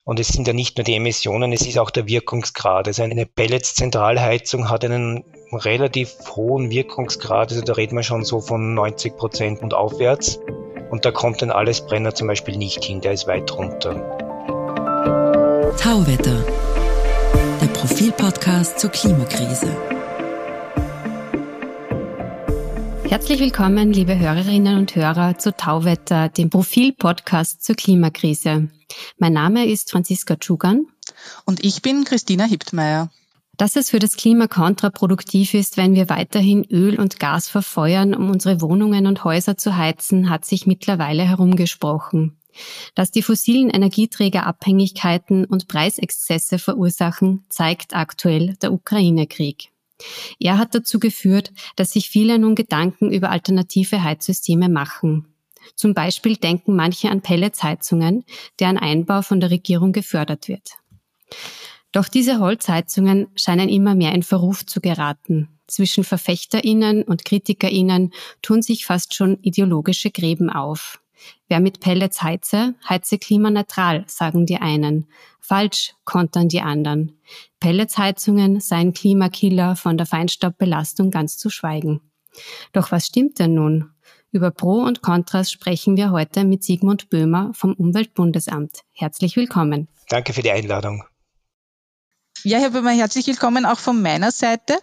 Und es sind ja nicht nur die Emissionen, es ist auch der Wirkungsgrad. Also eine Pellets-Zentralheizung hat einen relativ hohen Wirkungsgrad. Also da reden wir schon so von 90% und aufwärts. Und da kommt ein Allesbrenner zum Beispiel nicht hin, der ist weit runter. Tauwetter, der Profil-Podcast zur Klimakrise. Herzlich willkommen, liebe Hörerinnen und Hörer, zu Tauwetter, dem Profil-Podcast zur Klimakrise. Mein Name ist Franziska Tschugan. Und ich bin Christina Hiptmeier. Dass es für das Klima kontraproduktiv ist, wenn wir weiterhin Öl und Gas verfeuern, um unsere Wohnungen und Häuser zu heizen, hat sich mittlerweile herumgesprochen. Dass die fossilen Energieträger Abhängigkeiten und Preisexzesse verursachen, zeigt aktuell der Ukraine-Krieg. Er hat dazu geführt, dass sich viele nun Gedanken über alternative Heizsysteme machen. Zum Beispiel denken manche an Pelletsheizungen, deren Einbau von der Regierung gefördert wird. Doch diese Holzheizungen scheinen immer mehr in Verruf zu geraten. Zwischen VerfechterInnen und KritikerInnen tun sich fast schon ideologische Gräben auf. Wer mit Pellets heize klimaneutral, sagen die einen. Falsch, kontern die anderen. Pelletsheizungen seien Klimakiller, von der Feinstaubbelastung ganz zu schweigen. Doch was stimmt denn nun? Über Pro und Kontras sprechen wir heute mit Sigmund Böhmer vom Umweltbundesamt. Herzlich willkommen. Danke für die Einladung. Ja, Herr Böhmer, herzlich willkommen auch von meiner Seite.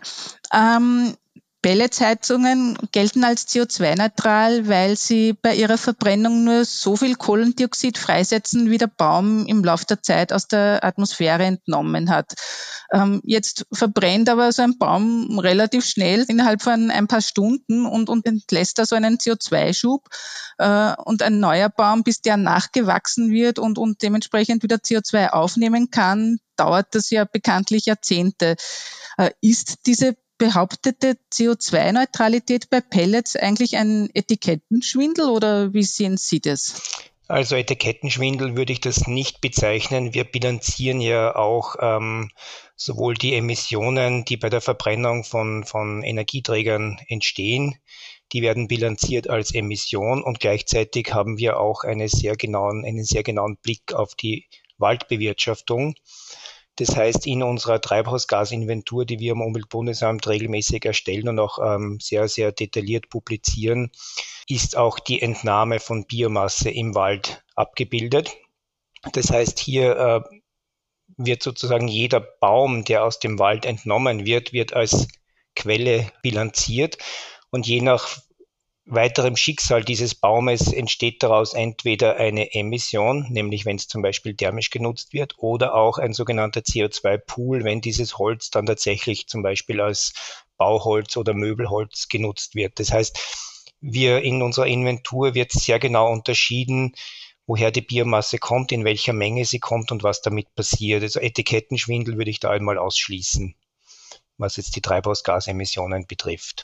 Pelletsheizungen gelten als CO2-neutral, weil sie bei ihrer Verbrennung nur so viel Kohlendioxid freisetzen, wie der Baum im Laufe der Zeit aus der Atmosphäre entnommen hat. Jetzt verbrennt aber so ein Baum relativ schnell innerhalb von ein paar Stunden und entlässt da so einen CO2-Schub. Und ein neuer Baum, bis der nachgewachsen wird und dementsprechend wieder CO2 aufnehmen kann, dauert das ja bekanntlich Jahrzehnte. Ist diese behauptete CO2-Neutralität bei Pellets eigentlich ein Etikettenschwindel oder wie sehen Sie das? Also Etikettenschwindel würde ich das nicht bezeichnen. Wir bilanzieren ja auch sowohl die Emissionen, die bei der Verbrennung von Energieträgern entstehen, die werden bilanziert als Emission und gleichzeitig haben wir auch einen sehr genauen Blick auf die Waldbewirtschaftung. Das heißt, in unserer Treibhausgasinventur, die wir am Umweltbundesamt regelmäßig erstellen und auch sehr, sehr detailliert publizieren, ist auch die Entnahme von Biomasse im Wald abgebildet. Das heißt, hier wird sozusagen jeder Baum, der aus dem Wald entnommen wird als Quelle bilanziert und je nach weiterem Schicksal dieses Baumes entsteht daraus entweder eine Emission, nämlich wenn es zum Beispiel thermisch genutzt wird, oder auch ein sogenannter CO2-Pool, wenn dieses Holz dann tatsächlich zum Beispiel als Bauholz oder Möbelholz genutzt wird. Das heißt, in unserer Inventur wird sehr genau unterschieden, woher die Biomasse kommt, in welcher Menge sie kommt und was damit passiert. Also Etikettenschwindel würde ich da einmal ausschließen, was jetzt die Treibhausgasemissionen betrifft.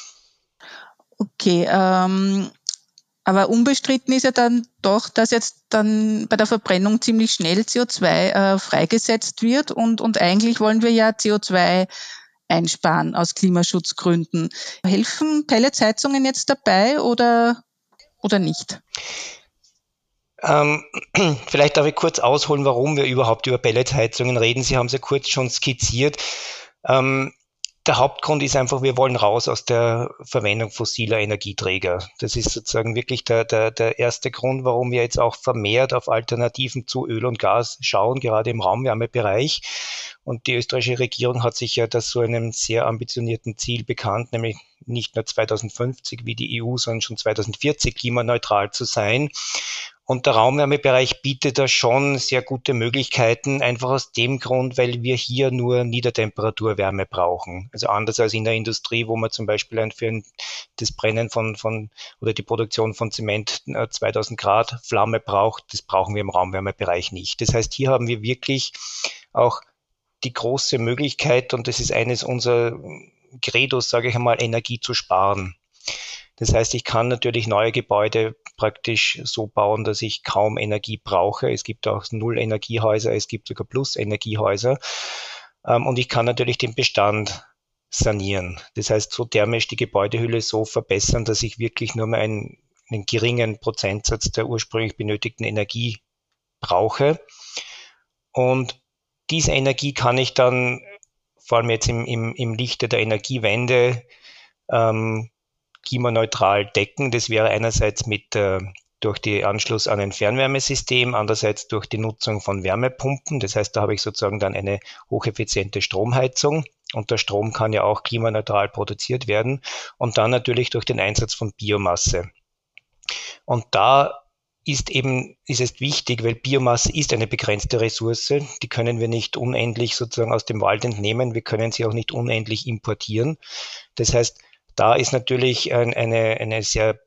Okay, aber unbestritten ist ja dann doch, dass jetzt dann bei der Verbrennung ziemlich schnell CO2 freigesetzt wird und eigentlich wollen wir ja CO2 einsparen aus Klimaschutzgründen. Helfen Pelletsheizungen jetzt dabei oder nicht? Vielleicht darf ich kurz ausholen, warum wir überhaupt über Pelletsheizungen reden. Sie haben es ja kurz schon skizziert. Der Hauptgrund ist einfach, wir wollen raus aus der Verwendung fossiler Energieträger. Das ist sozusagen wirklich der erste Grund, warum wir jetzt auch vermehrt auf Alternativen zu Öl und Gas schauen, gerade im Raumwärmebereich. Und die österreichische Regierung hat sich ja das zu einem sehr ambitionierten Ziel bekannt, nämlich nicht nur 2050 wie die EU, sondern schon 2040 klimaneutral zu sein. Und der Raumwärmebereich bietet da schon sehr gute Möglichkeiten, einfach aus dem Grund, weil wir hier nur Niedertemperaturwärme brauchen. Also anders als in der Industrie, wo man zum Beispiel für das Brennen oder die Produktion von Zement 2000 Grad Flamme braucht, das brauchen wir im Raumwärmebereich nicht. Das heißt, hier haben wir wirklich auch die große Möglichkeit, und das ist eines unserer Credos, sage ich einmal, Energie zu sparen. Das heißt, ich kann natürlich neue Gebäude praktisch so bauen, dass ich kaum Energie brauche. Es gibt auch Null-Energiehäuser, es gibt sogar Plus-Energiehäuser. Und ich kann natürlich den Bestand sanieren. Das heißt, so thermisch die Gebäudehülle so verbessern, dass ich wirklich nur mehr einen geringen Prozentsatz der ursprünglich benötigten Energie brauche. Und diese Energie kann ich dann, vor allem jetzt im Lichte der Energiewende, klimaneutral decken. Das wäre einerseits durch den Anschluss an ein Fernwärmesystem, andererseits durch die Nutzung von Wärmepumpen. Das heißt, da habe ich sozusagen dann eine hocheffiziente Stromheizung. Und der Strom kann ja auch klimaneutral produziert werden. Und dann natürlich durch den Einsatz von Biomasse. Und da ist es wichtig, weil Biomasse ist eine begrenzte Ressource. Die können wir nicht unendlich sozusagen aus dem Wald entnehmen. Wir können sie auch nicht unendlich importieren. Das heißt, da ist natürlich eine sehr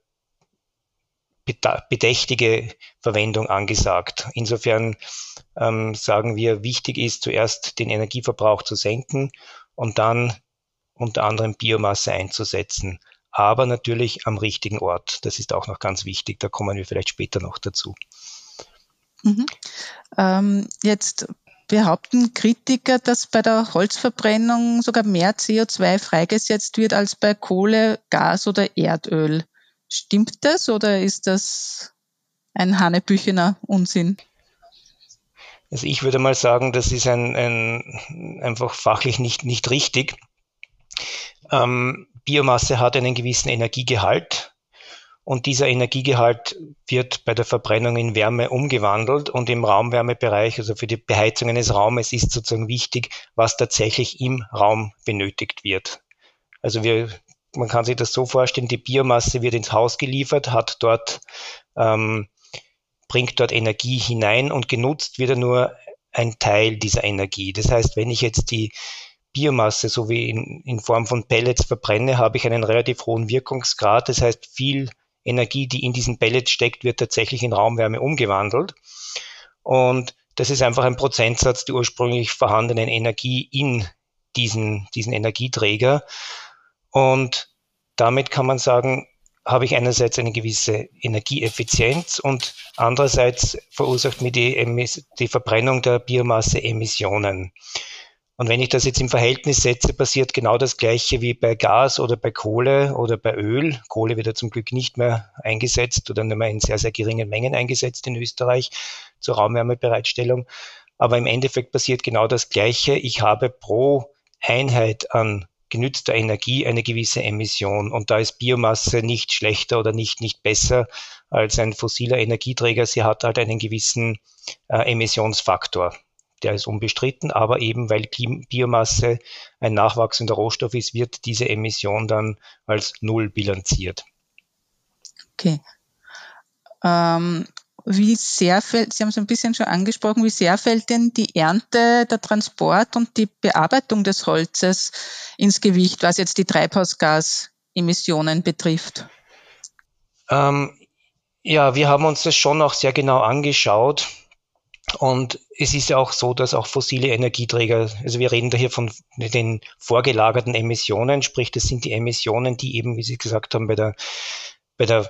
bedächtige Verwendung angesagt. Insofern sagen wir, wichtig ist zuerst den Energieverbrauch zu senken und dann unter anderem Biomasse einzusetzen. Aber natürlich am richtigen Ort. Das ist auch noch ganz wichtig. Da kommen wir vielleicht später noch dazu. Jetzt behaupten Kritiker, dass bei der Holzverbrennung sogar mehr CO2 freigesetzt wird als bei Kohle, Gas oder Erdöl. Stimmt das oder ist das ein hanebüchener Unsinn? Also ich würde mal sagen, das ist einfach fachlich nicht richtig. Biomasse hat einen gewissen Energiegehalt und dieser Energiegehalt wird bei der Verbrennung in Wärme umgewandelt und im Raumwärmebereich, also für die Beheizung eines Raumes, ist sozusagen wichtig, was tatsächlich im Raum benötigt wird. Also man kann sich das so vorstellen, die Biomasse wird ins Haus geliefert, bringt dort Energie hinein und genutzt wird nur ein Teil dieser Energie. Das heißt, wenn ich jetzt die Biomasse so wie in Form von Pellets verbrenne, habe ich einen relativ hohen Wirkungsgrad. Das heißt, viel Energie, die in diesen Pellets steckt, wird tatsächlich in Raumwärme umgewandelt. Und das ist einfach ein Prozentsatz der ursprünglich vorhandenen Energie in diesen Energieträger. Und damit kann man sagen, habe ich einerseits eine gewisse Energieeffizienz und andererseits verursacht mir die Verbrennung der Biomasse Emissionen. Und wenn ich das jetzt im Verhältnis setze, passiert genau das Gleiche wie bei Gas oder bei Kohle oder bei Öl. Kohle wird ja zum Glück nicht mehr eingesetzt oder nur mehr in sehr, sehr geringen Mengen eingesetzt in Österreich zur Raumwärmebereitstellung. Aber im Endeffekt passiert genau das Gleiche. Ich habe pro Einheit an genützter Energie eine gewisse Emission. Und da ist Biomasse nicht schlechter oder nicht besser als ein fossiler Energieträger. Sie hat halt einen gewissen Emissionsfaktor. Der ist unbestritten, aber eben weil Biomasse ein nachwachsender Rohstoff ist, wird diese Emission dann als null bilanziert. Okay. Wie sehr fällt, Sie haben es ein bisschen schon angesprochen, wie sehr fällt denn die Ernte, der Transport und die Bearbeitung des Holzes ins Gewicht, was jetzt die Treibhausgasemissionen betrifft? Ja, wir haben uns das schon auch sehr genau angeschaut. Und es ist ja auch so, dass auch fossile Energieträger, also wir reden da hier von den vorgelagerten Emissionen, sprich das sind die Emissionen, die eben, wie Sie gesagt haben, bei der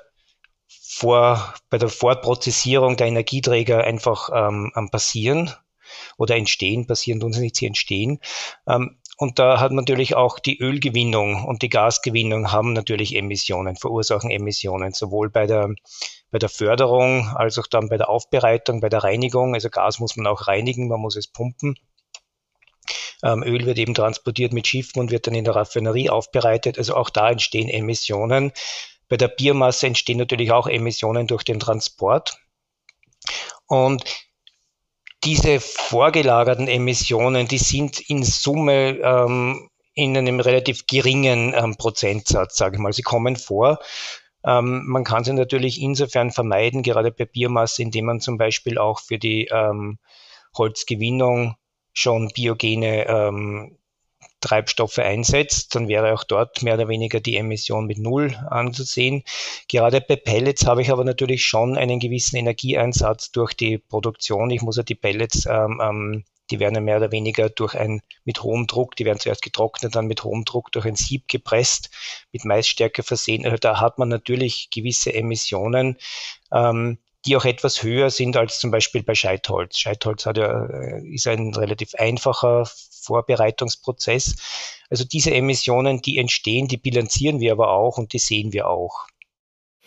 Vorprozessierung der Energieträger einfach passieren oder entstehen, passieren tun sie nicht, sie entstehen. Und da hat man natürlich auch die Ölgewinnung und die Gasgewinnung haben natürlich Emissionen, verursachen Emissionen, sowohl bei der Förderung als auch dann bei der Aufbereitung, bei der Reinigung. Also Gas muss man auch reinigen, man muss es pumpen. Öl wird eben transportiert mit Schiffen und wird dann in der Raffinerie aufbereitet. Also auch da entstehen Emissionen. Bei der Biomasse entstehen natürlich auch Emissionen durch den Transport. Und diese vorgelagerten Emissionen, die sind in Summe in einem relativ geringen Prozentsatz, sage ich mal. Sie kommen vor. Man kann sie natürlich insofern vermeiden, gerade bei Biomasse, indem man zum Beispiel auch für die Holzgewinnung schon biogene Treibstoffe einsetzt, dann wäre auch dort mehr oder weniger die Emission mit null anzusehen. Gerade bei Pellets habe ich aber natürlich schon einen gewissen Energieeinsatz durch die Produktion. Ich muss ja die Pellets, die werden ja mehr oder weniger mit hohem Druck, die werden zuerst getrocknet, dann mit hohem Druck durch ein Sieb gepresst, mit Maisstärke versehen. Also da hat man natürlich gewisse Emissionen, die auch etwas höher sind als zum Beispiel bei Scheitholz. Scheitholz ist ein relativ einfacher Vorbereitungsprozess. Also diese Emissionen, die entstehen, die bilanzieren wir aber auch und die sehen wir auch.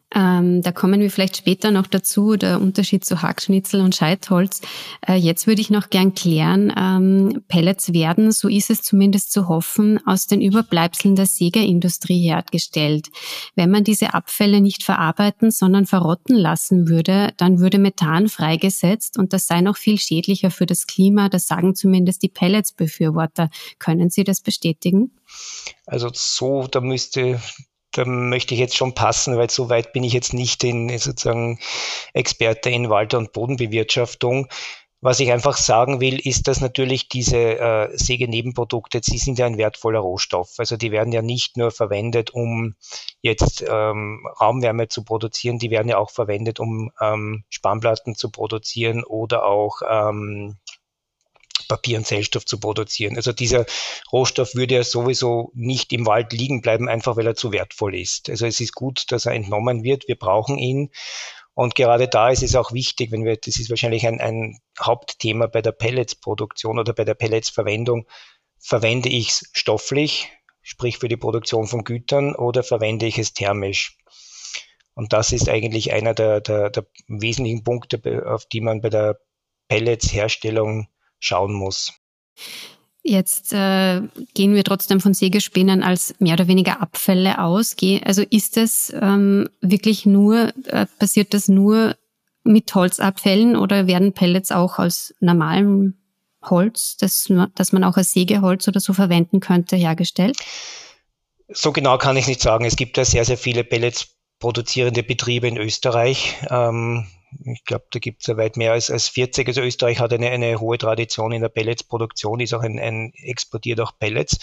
Da kommen wir vielleicht später noch dazu, der Unterschied zu Hackschnitzel und Scheitholz. Jetzt würde ich noch gern klären, Pellets werden, so ist es zumindest zu hoffen, aus den Überbleibseln der Sägeindustrie hergestellt. Wenn man diese Abfälle nicht verarbeiten, sondern verrotten lassen würde, dann würde Methan freigesetzt und das sei noch viel schädlicher für das Klima. Das sagen zumindest die Pelletsbefürworter. Können Sie das bestätigen? Also da möchte ich jetzt schon passen, weil so weit bin ich jetzt nicht sozusagen Experte in Wald- und Bodenbewirtschaftung. Was ich einfach sagen will, ist, dass natürlich diese Sägenebenprodukte, sie sind ja ein wertvoller Rohstoff. Also die werden ja nicht nur verwendet, um jetzt Raumwärme zu produzieren, die werden ja auch verwendet, um Spanplatten zu produzieren oder auch Papier und Zellstoff zu produzieren. Also dieser Rohstoff würde ja sowieso nicht im Wald liegen bleiben, einfach weil er zu wertvoll ist. Also es ist gut, dass er entnommen wird. Wir brauchen ihn. Und gerade da ist es auch wichtig, das ist wahrscheinlich ein Hauptthema bei der Pelletsproduktion oder bei der Pelletsverwendung. Verwende ich es stofflich, sprich für die Produktion von Gütern, oder verwende ich es thermisch? Und das ist eigentlich einer der wesentlichen Punkte, auf die man bei der Pelletsherstellung schauen muss. Jetzt gehen wir trotzdem von Sägespänen als mehr oder weniger Abfälle aus. Also ist das wirklich passiert das nur mit Holzabfällen oder werden Pellets auch aus normalem Holz, das man auch als Sägeholz oder so verwenden könnte, hergestellt? So genau kann ich nicht sagen. Es gibt ja sehr, sehr viele Pellets produzierende Betriebe in Österreich. Ich glaube, da gibt es ja weit mehr als 40. Also Österreich hat eine hohe Tradition in der Pelletsproduktion, ist auch exportiert auch Pellets.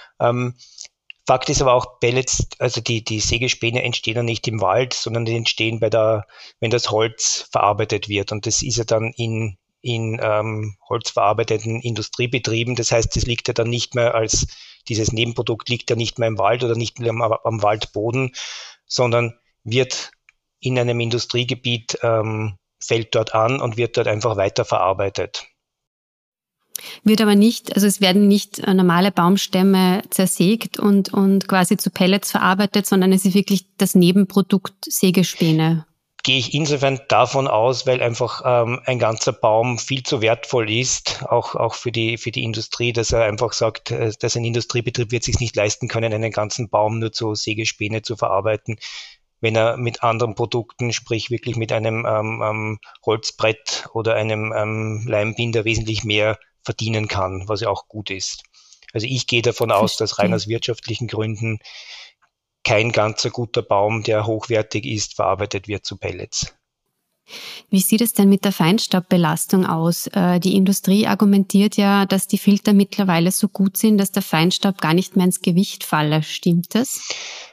Fakt ist aber auch, Pellets, also die Sägespäne entstehen ja nicht im Wald, sondern die entstehen wenn das Holz verarbeitet wird. Und das ist ja dann in holzverarbeiteten Industriebetrieben. Das heißt, das liegt ja dann nicht mehr dieses Nebenprodukt liegt ja nicht mehr im Wald oder nicht mehr am Waldboden, sondern wird in einem Industriegebiet, fällt dort an und wird dort einfach weiterverarbeitet. Wird aber nicht, also es werden nicht normale Baumstämme zersägt und quasi zu Pellets verarbeitet, sondern es ist wirklich das Nebenprodukt Sägespäne. Gehe ich insofern davon aus, weil einfach ein ganzer Baum viel zu wertvoll ist, auch für die Industrie, dass er einfach sagt, dass ein Industriebetrieb wird sich nicht leisten können, einen ganzen Baum nur zu Sägespäne zu verarbeiten, wenn er mit anderen Produkten, sprich wirklich mit einem Holzbrett oder einem Leimbinder wesentlich mehr verdienen kann, was ja auch gut ist. Also ich gehe davon aus, dass rein aus wirtschaftlichen Gründen kein ganzer guter Baum, der hochwertig ist, verarbeitet wird zu Pellets. Wie sieht es denn mit der Feinstaubbelastung aus? Die Industrie argumentiert ja, dass die Filter mittlerweile so gut sind, dass der Feinstaub gar nicht mehr ins Gewicht falle. Stimmt das?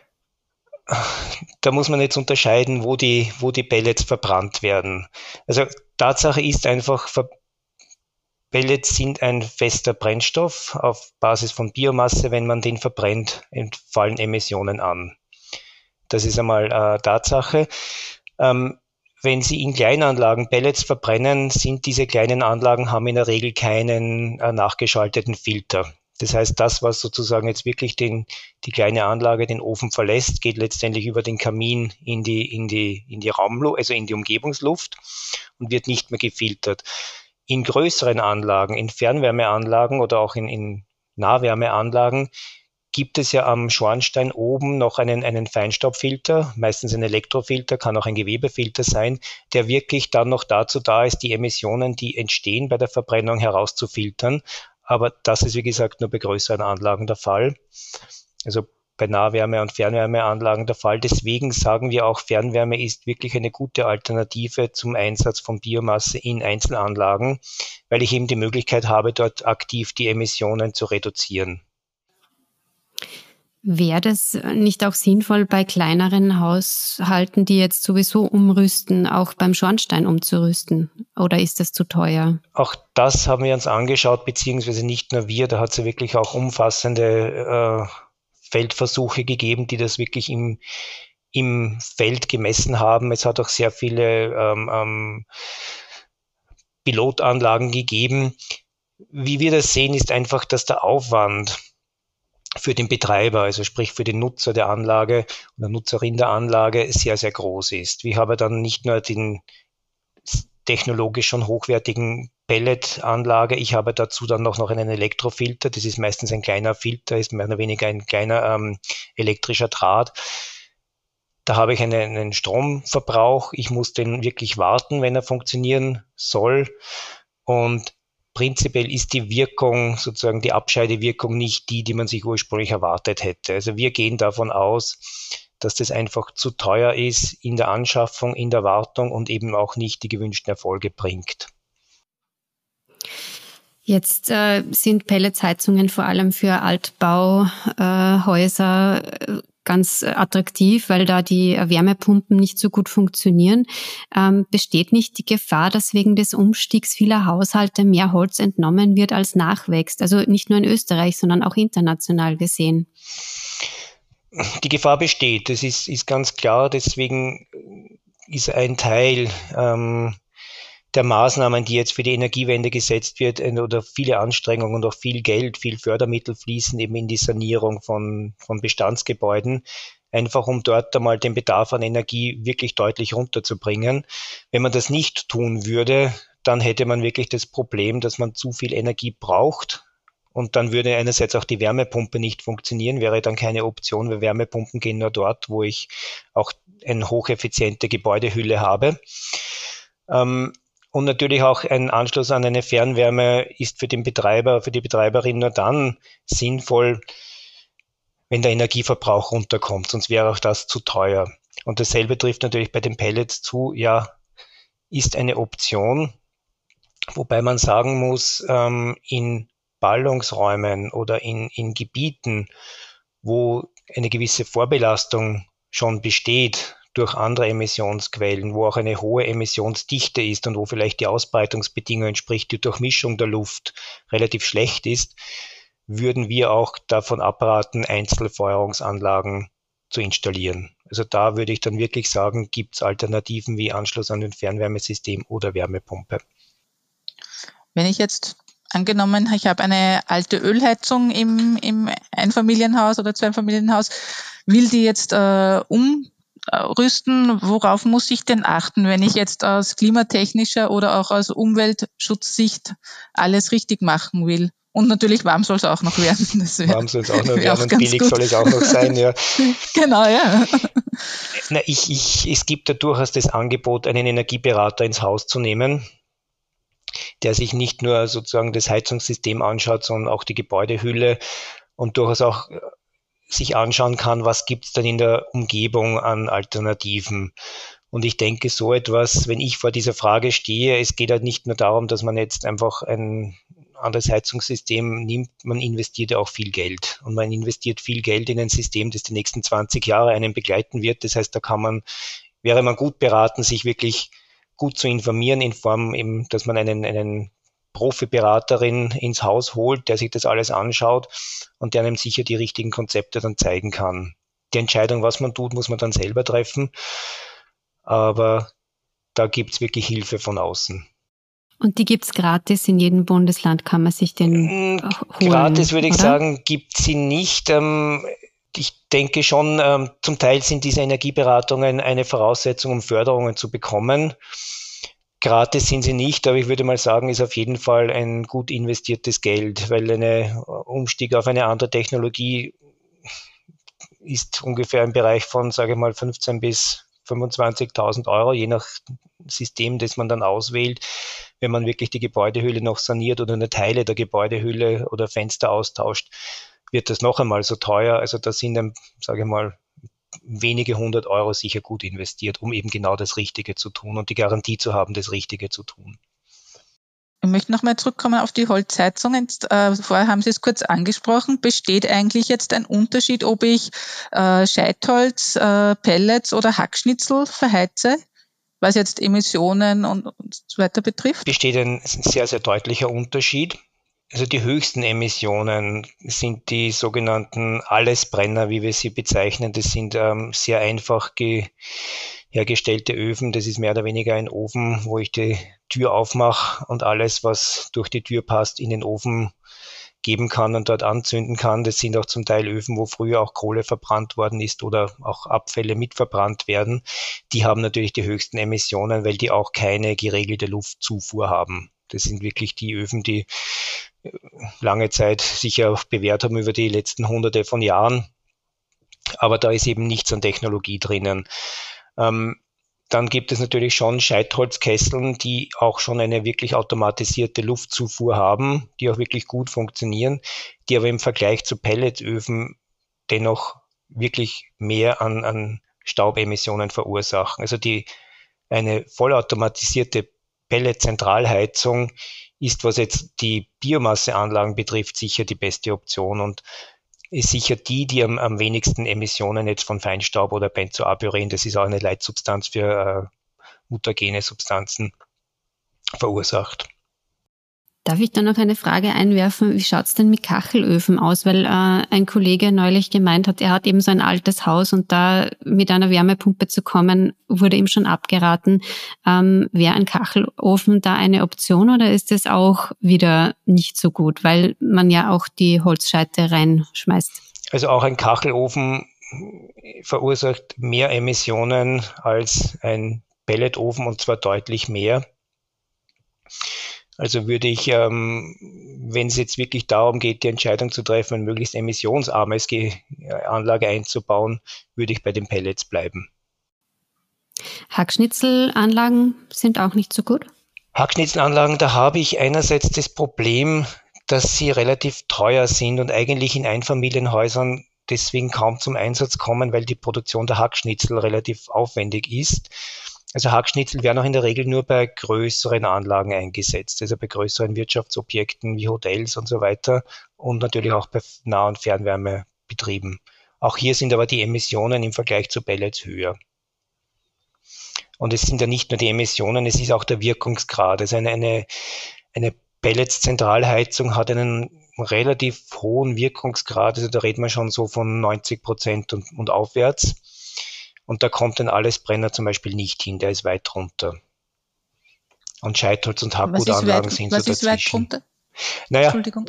Da muss man jetzt unterscheiden, wo die Pellets verbrannt werden. Also Tatsache ist einfach, Pellets sind ein fester Brennstoff auf Basis von Biomasse. Wenn man den verbrennt, entfallen Emissionen an. Das ist einmal Tatsache. Wenn Sie in Kleinanlagen Pellets verbrennen, sind diese kleinen Anlagen, haben in der Regel keinen nachgeschalteten Filter. Das heißt, das, was sozusagen jetzt wirklich die kleine Anlage, den Ofen verlässt, geht letztendlich über den Kamin in die Raumluft, also in die Umgebungsluft und wird nicht mehr gefiltert. In größeren Anlagen, in Fernwärmeanlagen oder auch in Nahwärmeanlagen gibt es ja am Schornstein oben noch einen Feinstaubfilter, meistens ein Elektrofilter, kann auch ein Gewebefilter sein, der wirklich dann noch dazu da ist, die Emissionen, die entstehen bei der Verbrennung, herauszufiltern. Aber das ist, wie gesagt, nur bei größeren Anlagen der Fall. Also bei Nahwärme- und Fernwärmeanlagen der Fall. Deswegen sagen wir auch, Fernwärme ist wirklich eine gute Alternative zum Einsatz von Biomasse in Einzelanlagen, weil ich eben die Möglichkeit habe, dort aktiv die Emissionen zu reduzieren. Wäre das nicht auch sinnvoll, bei kleineren Haushalten, die jetzt sowieso umrüsten, auch beim Schornstein umzurüsten? Oder ist das zu teuer? Auch das haben wir uns angeschaut, beziehungsweise nicht nur wir, da hat es ja wirklich auch umfassende Feldversuche gegeben, die das wirklich im Feld gemessen haben. Es hat auch sehr viele Pilotanlagen gegeben. Wie wir das sehen, ist einfach, dass der Aufwand für den Betreiber, also sprich für den Nutzer der Anlage oder Nutzerin der Anlage, sehr, sehr groß ist. Wir haben dann nicht nur den technologisch schon hochwertigen Pelletanlage, ich habe dazu dann noch einen Elektrofilter, das ist meistens ein kleiner Filter, ist mehr oder weniger ein kleiner elektrischer Draht. Da habe ich einen Stromverbrauch, ich muss den wirklich warten, wenn er funktionieren soll, und prinzipiell ist die Wirkung, sozusagen die Abscheidewirkung, nicht die man sich ursprünglich erwartet hätte. Also wir gehen davon aus, dass das einfach zu teuer ist in der Anschaffung, in der Wartung und eben auch nicht die gewünschten Erfolge bringt. Jetzt sind Pelletsheizungen vor allem für Altbauhäuser ganz attraktiv, weil da die Wärmepumpen nicht so gut funktionieren. Besteht nicht die Gefahr, dass wegen des Umstiegs vieler Haushalte mehr Holz entnommen wird, als nachwächst? Also nicht nur in Österreich, sondern auch international gesehen. Die Gefahr besteht, das ist ganz klar. Deswegen ist ein Teil der Maßnahmen, die jetzt für die Energiewende gesetzt wird, oder viele Anstrengungen und auch viel Geld, viel Fördermittel fließen eben in die Sanierung von Bestandsgebäuden, einfach um dort einmal den Bedarf an Energie wirklich deutlich runterzubringen. Wenn man das nicht tun würde, dann hätte man wirklich das Problem, dass man zu viel Energie braucht. Und dann würde einerseits auch die Wärmepumpe nicht funktionieren, wäre dann keine Option, weil Wärmepumpen gehen nur dort, wo ich auch eine hocheffiziente Gebäudehülle habe. Und natürlich auch ein Anschluss an eine Fernwärme ist für den Betreiber, für die Betreiberin nur dann sinnvoll, wenn der Energieverbrauch runterkommt, sonst wäre auch das zu teuer. Und dasselbe trifft natürlich bei den Pellets zu, ja, ist eine Option, wobei man sagen muss, in Ballungsräumen oder in Gebieten, wo eine gewisse Vorbelastung schon besteht durch andere Emissionsquellen, wo auch eine hohe Emissionsdichte ist und wo vielleicht die Ausbreitungsbedingungen, sprich die Durchmischung der Luft, relativ schlecht ist, würden wir auch davon abraten, Einzelfeuerungsanlagen zu installieren. Also da würde ich dann wirklich sagen, gibt es Alternativen wie Anschluss an ein Fernwärmesystem oder Wärmepumpe. Wenn ich jetzt angenommen, ich habe eine alte Ölheizung im Einfamilienhaus oder Zweifamilienhaus, will die jetzt umrüsten, worauf muss ich denn achten, wenn ich jetzt aus klimatechnischer oder auch aus Umweltschutzsicht alles richtig machen will? Und natürlich warm soll es auch noch werden. Warm soll es auch noch werden und billig gut. Soll es auch noch sein, ja. Genau, ja. Na, es gibt ja durchaus das Angebot, einen Energieberater ins Haus zu nehmen, der sich nicht nur sozusagen das Heizungssystem anschaut, sondern auch die Gebäudehülle und durchaus auch sich anschauen kann, was gibt es denn in der Umgebung an Alternativen. Und ich denke, so etwas, wenn ich vor dieser Frage stehe, es geht halt nicht nur darum, dass man jetzt einfach ein anderes Heizungssystem nimmt, man investiert ja auch viel Geld. Und man investiert viel Geld in ein System, das die nächsten 20 Jahre einen begleiten wird. Das heißt, wäre man gut beraten, sich wirklich gut zu informieren, in Form eben, dass man einen Profiberaterin ins Haus holt, der sich das alles anschaut und der einem sicher die richtigen Konzepte dann zeigen kann. Die Entscheidung, was man tut, muss man dann selber treffen, aber da gibt's wirklich Hilfe von außen. Und die gibt's gratis in jedem Bundesland, kann man sich den holen? Gratis würde ich oder? sagen, gibt sie nicht. Ich denke schon, zum Teil sind diese Energieberatungen eine Voraussetzung, um Förderungen zu bekommen. Gratis sind sie nicht, aber ich würde mal sagen, ist auf jeden Fall ein gut investiertes Geld, weil ein Umstieg auf eine andere Technologie ist ungefähr im Bereich von, sage ich mal, 15.000 bis 25.000 Euro, je nach System, das man dann auswählt. Wenn man wirklich die Gebäudehülle noch saniert oder eine Teile der Gebäudehülle oder Fenster austauscht, wird das noch einmal so teuer. Also da sind dann, sage ich mal, wenige 100 Euro sicher gut investiert, um eben genau das Richtige zu tun und die Garantie zu haben, das Richtige zu tun. Ich möchte nochmal zurückkommen auf die Holzheizung. Vorher haben Sie es kurz angesprochen. Besteht eigentlich jetzt ein Unterschied, ob ich Scheitholz, Pellets oder Hackschnitzel verheize, was jetzt Emissionen und so weiter betrifft? Besteht ein sehr, sehr deutlicher Unterschied. Also die höchsten Emissionen sind die sogenannten Allesbrenner, wie wir sie bezeichnen. Das sind sehr einfach hergestellte Öfen. Das ist mehr oder weniger ein Ofen, wo ich die Tür aufmache und alles, was durch die Tür passt, in den Ofen geben kann und dort anzünden kann. Das sind auch zum Teil Öfen, wo früher auch Kohle verbrannt worden ist oder auch Abfälle mitverbrannt werden. Die haben natürlich die höchsten Emissionen, weil die auch keine geregelte Luftzufuhr haben. Das sind wirklich die Öfen, die lange Zeit sich ja auch bewährt haben über die letzten Hunderte von Jahren. Aber da ist eben nichts an Technologie drinnen. Dann gibt es natürlich schon Scheitholzkesseln, die auch schon eine wirklich automatisierte Luftzufuhr haben, die auch wirklich gut funktionieren, die aber im Vergleich zu Pelletsöfen dennoch wirklich mehr an Staubemissionen verursachen. Also eine vollautomatisierte Pelletzentralheizung ist, was jetzt die Biomasseanlagen betrifft, sicher die beste Option und ist sicher die am wenigsten Emissionen jetzt von Feinstaub oder Benzoapiren, das ist auch eine Leitsubstanz für mutagene Substanzen, verursacht. Darf ich da noch eine Frage einwerfen? Wie schaut's denn mit Kachelöfen aus? Weil ein Kollege neulich gemeint hat, er hat eben so ein altes Haus und da mit einer Wärmepumpe zu kommen, wurde ihm schon abgeraten. Wäre ein Kachelofen da eine Option oder ist es auch wieder nicht so gut, weil man ja auch die Holzscheite reinschmeißt? Also auch ein Kachelofen verursacht mehr Emissionen als ein Pelletofen und zwar deutlich mehr. Also würde ich, wenn es jetzt wirklich darum geht, die Entscheidung zu treffen, eine möglichst emissionsarme Anlage einzubauen, würde ich bei den Pellets bleiben. Hackschnitzelanlagen sind auch nicht so gut? Hackschnitzelanlagen, da habe ich einerseits das Problem, dass sie relativ teuer sind und eigentlich in Einfamilienhäusern deswegen kaum zum Einsatz kommen, weil die Produktion der Hackschnitzel relativ aufwendig ist. Also Hackschnitzel werden auch in der Regel nur bei größeren Anlagen eingesetzt, also bei größeren Wirtschaftsobjekten wie Hotels und so weiter und natürlich auch bei Nah- und Fernwärmebetrieben. Auch hier sind aber die Emissionen im Vergleich zu Pellets höher. Und es sind ja nicht nur die Emissionen, es ist auch der Wirkungsgrad. Also eine Pellets-Zentralheizung hat einen relativ hohen Wirkungsgrad, also da reden wir schon so von 90% und aufwärts. Und da kommt ein Allesbrenner zum Beispiel nicht hin, der ist weit drunter. Und Scheitholz- und Hackgutanlagen sind so dazwischen. Was ist weit drunter? Naja, Entschuldigung.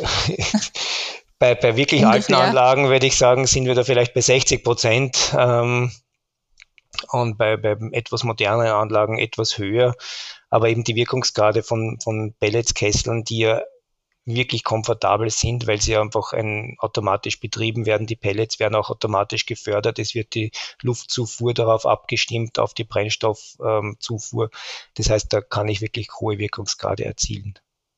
bei wirklich ungefähr alten Anlagen würde ich sagen, sind wir da vielleicht bei 60%. Und bei etwas moderneren Anlagen etwas höher. Aber eben die Wirkungsgrade von Pelletskesseln, die ja wirklich komfortabel sind, weil sie einfach automatisch betrieben werden. Die Pellets werden auch automatisch gefördert. Es wird die Luftzufuhr darauf abgestimmt, auf die Brennstoffzufuhr. Das heißt, da kann ich wirklich hohe Wirkungsgrade erzielen.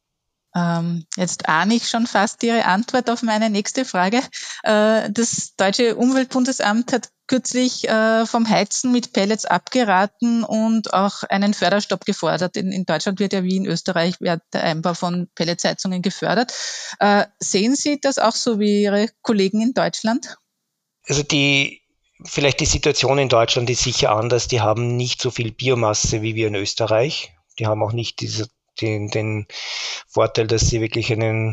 Jetzt ahne ich schon fast Ihre Antwort auf meine nächste Frage. Das Deutsche Umweltbundesamt hat kürzlich vom Heizen mit Pellets abgeraten und auch einen Förderstopp gefordert. In Deutschland wird ja wie in Österreich der Einbau von Pelletsheizungen gefördert. Sehen Sie das auch so wie Ihre Kollegen in Deutschland? Also vielleicht die Situation in Deutschland ist sicher anders. Die haben nicht so viel Biomasse wie wir in Österreich. Die haben auch nicht den Vorteil, dass sie wirklich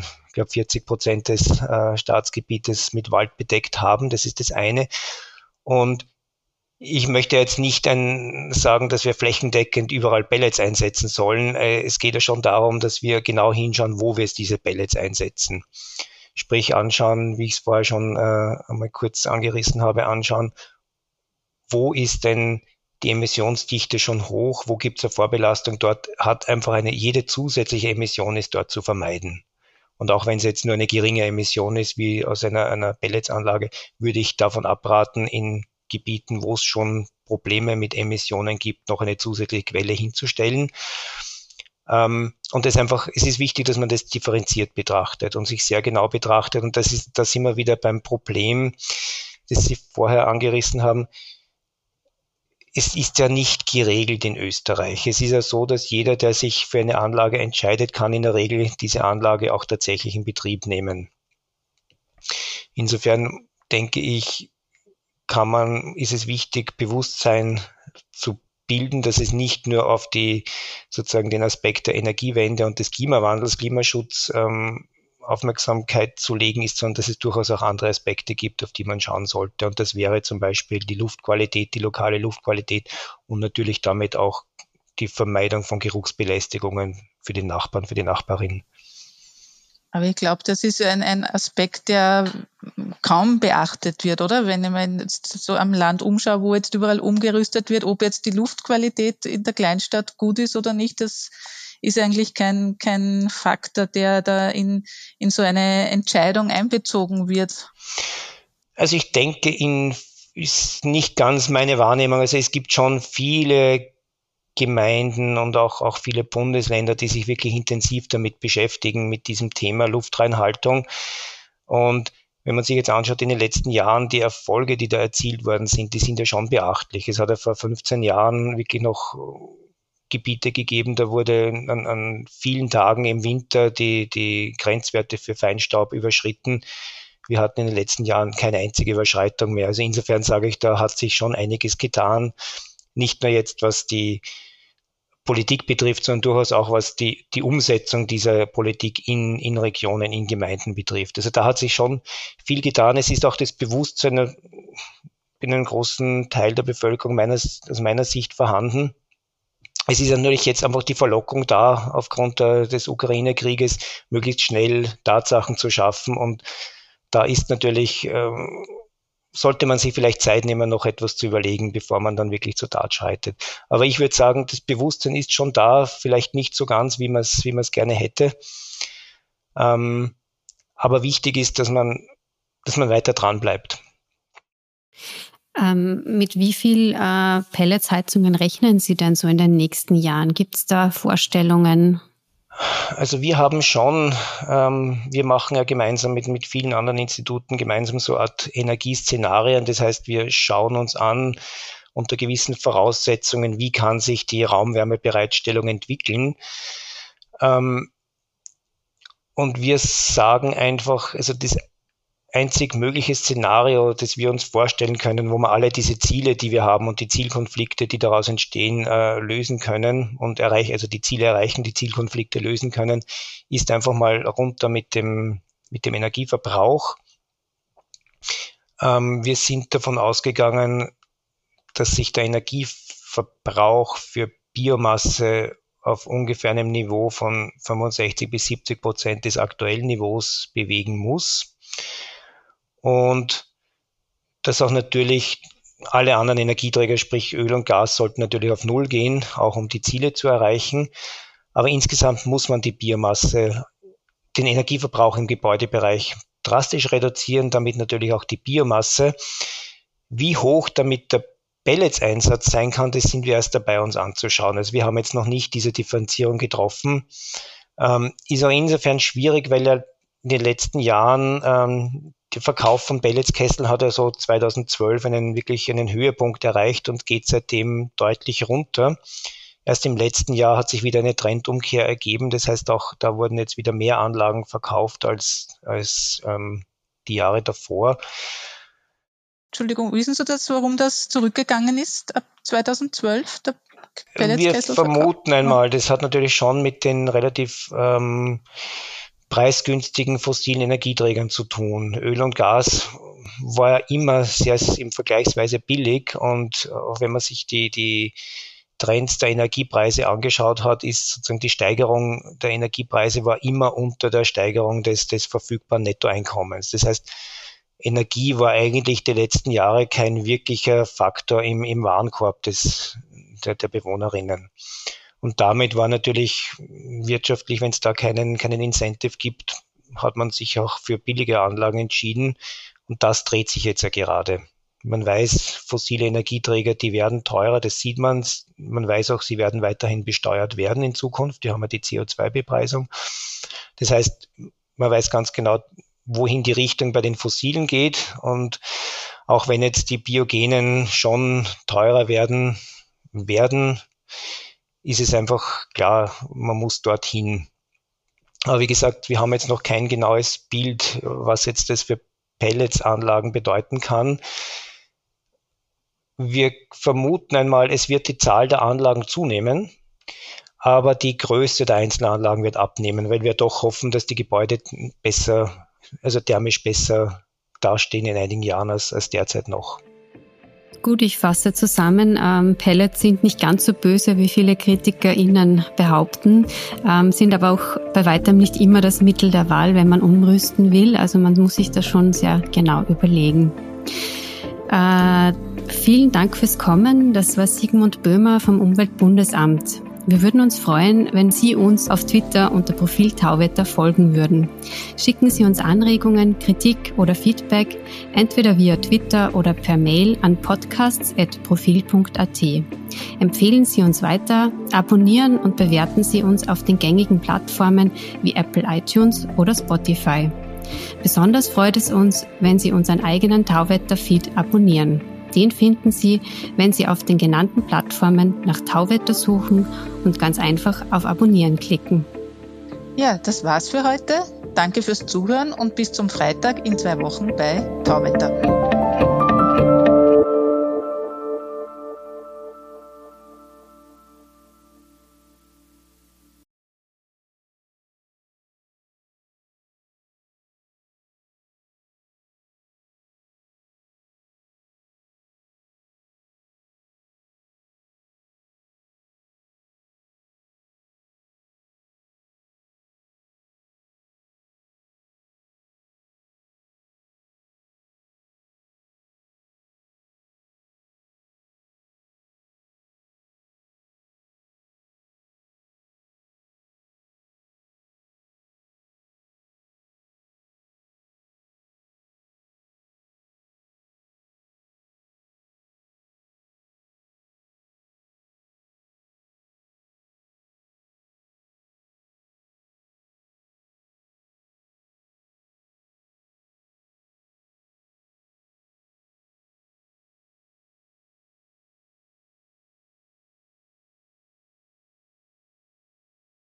40% des Staatsgebietes mit Wald bedeckt haben. Das ist das eine. Und ich möchte jetzt nicht sagen, dass wir flächendeckend überall Pellets einsetzen sollen. Es geht ja schon darum, dass wir genau hinschauen, wo wir diese Pellets einsetzen. Sprich anschauen, wie ich es vorher schon einmal kurz angerissen habe, anschauen, wo ist denn die Emissionsdichte schon hoch, wo gibt es eine Vorbelastung, dort hat einfach jede zusätzliche Emission ist dort zu vermeiden. Und auch wenn es jetzt nur eine geringe Emission ist, wie aus einer Pelletsanlage, würde ich davon abraten, in Gebieten, wo es schon Probleme mit Emissionen gibt, noch eine zusätzliche Quelle hinzustellen. Und es ist wichtig, dass man das differenziert betrachtet und sich sehr genau betrachtet. Und da sind wir wieder beim Problem, das Sie vorher angerissen haben. Es ist ja nicht geregelt in Österreich. Es ist ja so, dass jeder, der sich für eine Anlage entscheidet, kann in der Regel diese Anlage auch tatsächlich in Betrieb nehmen. Insofern denke ich, ist es wichtig, Bewusstsein zu bilden, dass es nicht nur auf sozusagen den Aspekt der Energiewende und des Klimawandels, Klimaschutz Aufmerksamkeit zu legen ist, sondern dass es durchaus auch andere Aspekte gibt, auf die man schauen sollte. Und das wäre zum Beispiel die Luftqualität, die lokale Luftqualität und natürlich damit auch die Vermeidung von Geruchsbelästigungen für den Nachbarn, für die Nachbarin. Aber ich glaube, das ist ein Aspekt, der kaum beachtet wird, oder? Wenn ich mir jetzt so am Land umschaue, wo jetzt überall umgerüstet wird, ob jetzt die Luftqualität in der Kleinstadt gut ist oder nicht, das ist eigentlich kein Faktor, der da in so eine Entscheidung einbezogen wird. Also ich denke, ist nicht ganz meine Wahrnehmung. Also es gibt schon viele Gemeinden und auch viele Bundesländer, die sich wirklich intensiv damit beschäftigen, mit diesem Thema Luftreinhaltung. Und wenn man sich jetzt anschaut, in den letzten Jahren, die Erfolge, die da erzielt worden sind, die sind ja schon beachtlich. Es hat ja vor 15 Jahren wirklich noch Gebiete gegeben, da wurde an vielen Tagen im Winter die Grenzwerte für Feinstaub überschritten. Wir hatten in den letzten Jahren keine einzige Überschreitung mehr. Also insofern sage ich, da hat sich schon einiges getan. Nicht nur jetzt, was die Politik betrifft, sondern durchaus auch, was die Umsetzung dieser Politik in Regionen, in Gemeinden betrifft. Also da hat sich schon viel getan. Es ist auch das Bewusstsein in einem großen Teil der Bevölkerung aus meiner Sicht vorhanden. Es ist natürlich jetzt einfach die Verlockung da, aufgrund des Ukraine-Krieges möglichst schnell Tatsachen zu schaffen. Und da ist natürlich, sollte man sich vielleicht Zeit nehmen, noch etwas zu überlegen, bevor man dann wirklich zur Tat schreitet. Aber ich würde sagen, das Bewusstsein ist schon da, vielleicht nicht so ganz, wie man es gerne hätte. Aber wichtig ist, dass man weiter dran bleibt. Mit wie viel Pelletsheizungen rechnen Sie denn so in den nächsten Jahren? Gibt es da Vorstellungen? Also wir haben schon, wir machen ja gemeinsam mit vielen anderen Instituten gemeinsam so eine Art Energieszenarien. Das heißt, wir schauen uns an unter gewissen Voraussetzungen, wie kann sich die Raumwärmebereitstellung entwickeln. Und wir sagen einfach, also das einzig mögliche Szenario, das wir uns vorstellen können, wo wir alle diese Ziele, die wir haben und die Zielkonflikte, die daraus entstehen, lösen können und also die Ziele erreichen, die Zielkonflikte lösen können, ist einfach mal runter mit dem Energieverbrauch. Wir sind davon ausgegangen, dass sich der Energieverbrauch für Biomasse auf ungefähr einem Niveau von 65-70% des aktuellen Niveaus bewegen muss. Und dass auch natürlich alle anderen Energieträger, sprich Öl und Gas, sollten natürlich auf Null gehen, auch um die Ziele zu erreichen. Aber insgesamt muss man die Biomasse, den Energieverbrauch im Gebäudebereich drastisch reduzieren, damit natürlich auch die Biomasse. Wie hoch damit der Pelletseinsatz sein kann, das sind wir erst dabei, uns anzuschauen. Also wir haben jetzt noch nicht diese Differenzierung getroffen. Ist auch insofern schwierig, weil ja in den letzten Jahren der Verkauf von Pelletskesseln hat ja so 2012 einen Höhepunkt erreicht und geht seitdem deutlich runter. Erst im letzten Jahr hat sich wieder eine Trendumkehr ergeben. Das heißt, auch da wurden jetzt wieder mehr Anlagen verkauft als die Jahre davor. Entschuldigung, wissen Sie das, warum das zurückgegangen ist ab 2012? Der Wir vermuten einmal, das hat natürlich schon mit den relativ preisgünstigen fossilen Energieträgern zu tun. Öl und Gas war ja immer sehr im vergleichsweise billig und auch wenn man sich die Trends der Energiepreise angeschaut hat, ist sozusagen die Steigerung der Energiepreise war immer unter der Steigerung des verfügbaren Nettoeinkommens. Das heißt, Energie war eigentlich die letzten Jahre kein wirklicher Faktor im Warenkorb der Bewohnerinnen. Und damit war natürlich wirtschaftlich, wenn es da keinen Incentive gibt, hat man sich auch für billige Anlagen entschieden. Und das dreht sich jetzt ja gerade. Man weiß, fossile Energieträger, die werden teurer, das sieht man. Man weiß auch, sie werden weiterhin besteuert werden in Zukunft. Die haben ja die CO2-Bepreisung. Das heißt, man weiß ganz genau, wohin die Richtung bei den Fossilen geht. Und auch wenn jetzt die Biogenen schon teurer werden, ist es einfach klar, man muss dorthin. Aber wie gesagt, wir haben jetzt noch kein genaues Bild, was jetzt das für Pelletsanlagen bedeuten kann. Wir vermuten einmal, es wird die Zahl der Anlagen zunehmen, aber die Größe der einzelnen Anlagen wird abnehmen, weil wir doch hoffen, dass die Gebäude thermisch besser dastehen in einigen Jahren als derzeit noch. Gut, ich fasse zusammen. Pellets sind nicht ganz so böse, wie viele KritikerInnen behaupten, sind aber auch bei weitem nicht immer das Mittel der Wahl, wenn man umrüsten will. Also man muss sich das schon sehr genau überlegen. Vielen Dank fürs Kommen. Das war Sigmund Böhmer vom Umweltbundesamt. Wir würden uns freuen, wenn Sie uns auf Twitter unter Profil Tauwetter folgen würden. Schicken Sie uns Anregungen, Kritik oder Feedback, entweder via Twitter oder per Mail an podcasts@profil.at. Empfehlen Sie uns weiter, abonnieren und bewerten Sie uns auf den gängigen Plattformen wie Apple iTunes oder Spotify. Besonders freut es uns, wenn Sie unseren eigenen Tauwetter-Feed abonnieren. Den finden Sie, wenn Sie auf den genannten Plattformen nach Tauwetter suchen und ganz einfach auf Abonnieren klicken. Ja, das war's für heute. Danke fürs Zuhören und bis zum Freitag in 2 Wochen bei Tauwetter.